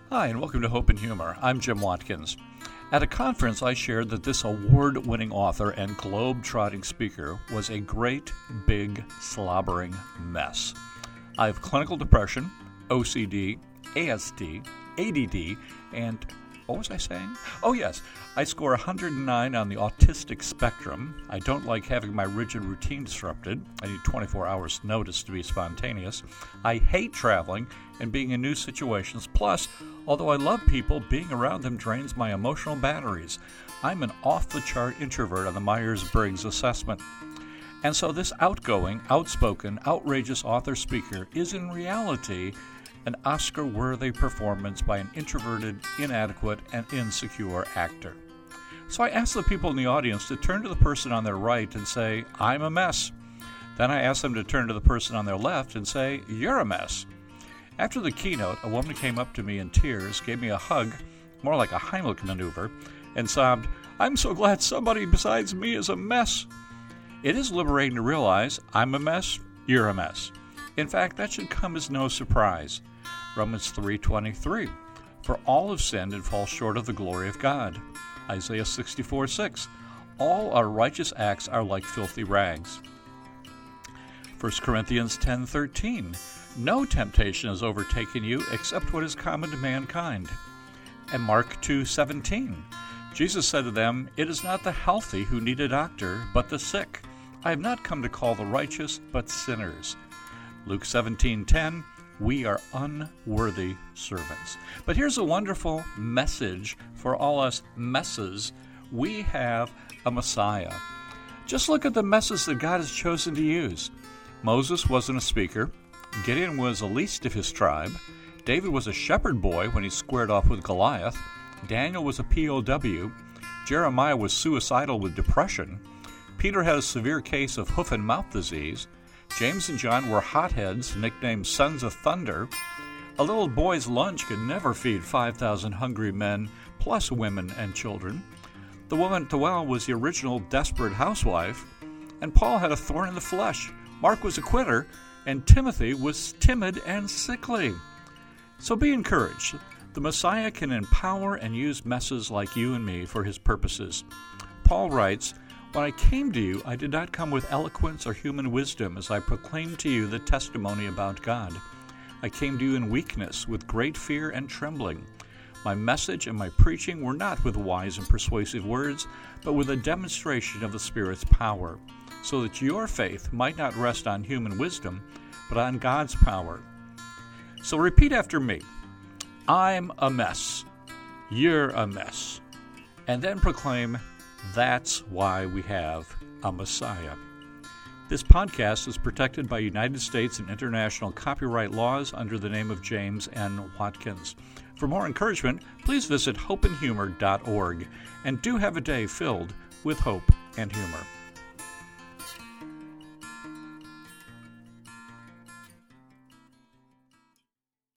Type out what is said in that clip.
Hi, and welcome to Hope and Humor. I'm Jim Watkins. At a conference, I shared that this award-winning author and globe-trotting speaker was a great, big, slobbering mess. I have clinical depression, OCD, ASD, ADD, and what was I saying? Oh, yes. I score 109 on the autistic spectrum. I don't like having my rigid routine disrupted. I need 24 hours notice to be spontaneous. I hate traveling and being in new situations. Plus, although I love people, being around them drains my emotional batteries. I'm an off-the-chart introvert on the Myers-Briggs assessment. And so this outgoing, outspoken, outrageous author-speaker is in reality an Oscar-worthy performance by an introverted, inadequate, and insecure actor. So I asked the people in the audience to turn to the person on their right and say, "I'm a mess." Then I asked them to turn to the person on their left and say, "You're a mess." After the keynote, a woman came up to me in tears, gave me a hug, more like a Heimlich maneuver, and sobbed, "I'm so glad somebody besides me is a mess." It is liberating to realize I'm a mess, you're a mess. In fact, that should come as no surprise. Romans 3:23, "For all have sinned and fall short of the glory of God." Isaiah 64:6, "All our righteous acts are like filthy rags." 1 Corinthians 10:13, "No temptation has overtaken you except what is common to mankind." And Mark 2:17, Jesus said to them, "It is not the healthy who need a doctor, but the sick. I have not come to call the righteous, but sinners." Luke 17:10, "We are unworthy servants." But here's a wonderful message for all us messes. We have a Messiah. Just look at the messes that God has chosen to use. Moses wasn't a speaker. Gideon was the least of his tribe. David was a shepherd boy when he squared off with Goliath. Daniel was a POW. Jeremiah was suicidal with depression. Peter had a severe case of hoof and mouth disease. James and John were hotheads, nicknamed Sons of Thunder. A little boy's lunch could never feed 5,000 hungry men, plus women and children. The woman at the well was the original desperate housewife. And Paul had a thorn in the flesh. Mark was a quitter, and Timothy was timid and sickly. So be encouraged. The Messiah can empower and use messes like you and me for his purposes. Paul writes, "When I came to you, I did not come with eloquence or human wisdom as I proclaimed to you the testimony about God. I came to you in weakness, with great fear and trembling. My message and my preaching were not with wise and persuasive words, but with a demonstration of the Spirit's power, so that your faith might not rest on human wisdom, but on God's power." So repeat after me. I'm a mess. You're a mess. And then proclaim, that's why we have a Messiah. This podcast is protected by United States and international copyright laws under the name of James N. Watkins. For more encouragement, please visit hopeandhumor.org, and do have a day filled with hope and humor.